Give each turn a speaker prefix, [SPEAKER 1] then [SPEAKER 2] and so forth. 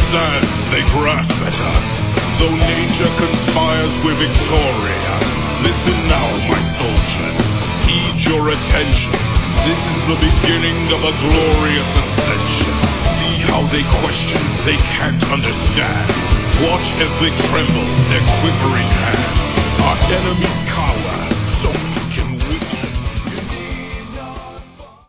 [SPEAKER 1] stands, they grasp at us. Though nature conspires, we're victorious. Listen now, my soldiers, heed your attention. This is the beginning of a glorious ascension. See how they question, they can't understand. Watch as they tremble, their quivering hands. Our enemies cower,